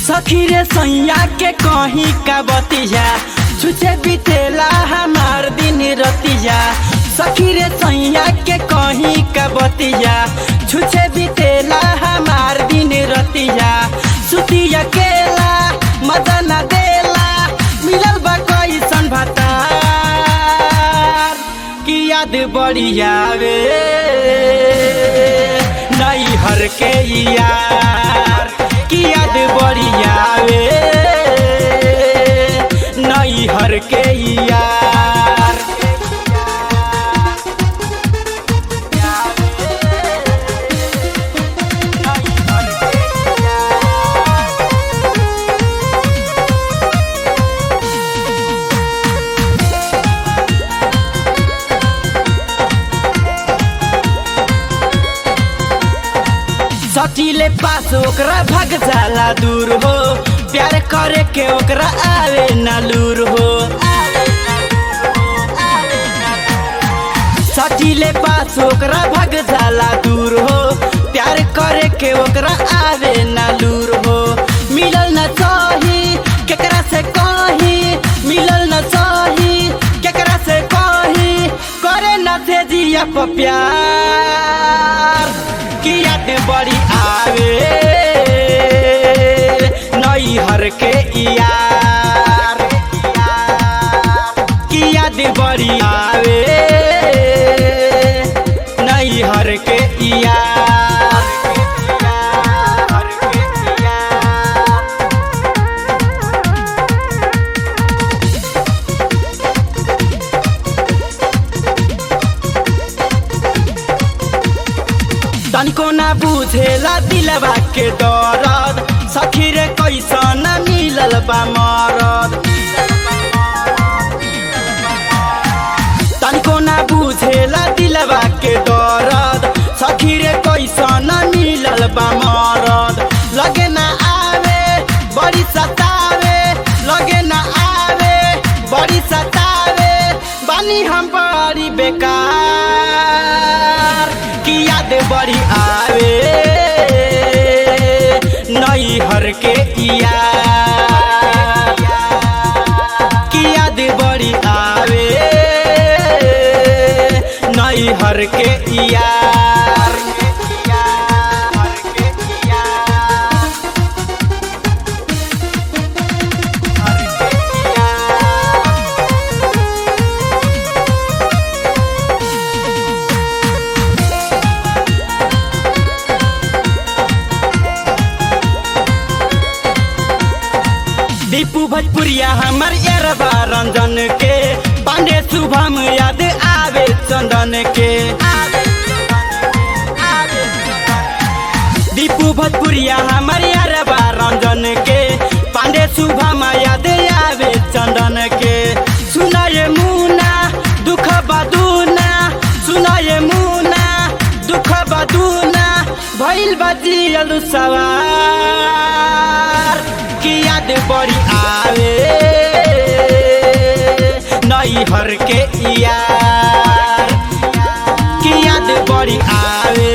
सखी रे सैया के कहीं का बतिया छुचे बीतेला हमार दिन रतिया। सखी रे सैया के कहीं का बतिया छुचे बीतेला हमार दिन रतिया। सुती अकेला मजा न देला मिलल बा कैसन भतार की याद बड़ी आवे नहीं हर के यार की याद बड़ी आवे नहीं हर के यार। सटीले पास ओकरा भग जाला दूर हो प्यार करे के ओकरा आवे न लूर हो। सटीले पास ओकरा भग जाला दूर हो प्यार करे के ओकरा आवे न लूर हो। मिलल न चाही केकरा से कहीं मिलल न चाही केकरा से कहीं करे न थे जिया प्यार की याद बड़ी आवे नहीं हर के यार की याद बड़ी आवे नहीं हर के यार। तनिको ना बुझेला दिलवा के दर्द सखी रे कैसन मिलल बा मरद। तनिको ना बुझेला दिलवा के दर्द सखी रे कैसन मिलल बा मरद। लगे ना आवे बड़ी सतावे लगे ना आवे बड़ी सतावे बानी हम बड़ी बेकार की याद बड़ी आवे नहीं हर के यार की याद बड़ी आवे नहीं हर के यार। दीपू भोजपुरिया हमर यारबा रंजन के पांडे शुभम याद आवे चंदन के। दीपू भोजपुरिया हमर यारबा रंजन के पांडे शुभम याद आवे चंदन के। सुनाए मुना दुख बदूना सुनाए मुना दुख बदूना भइल बजियल सवार की याद बड़ी आवे नहीं हर के यार की याद बड़ी आवे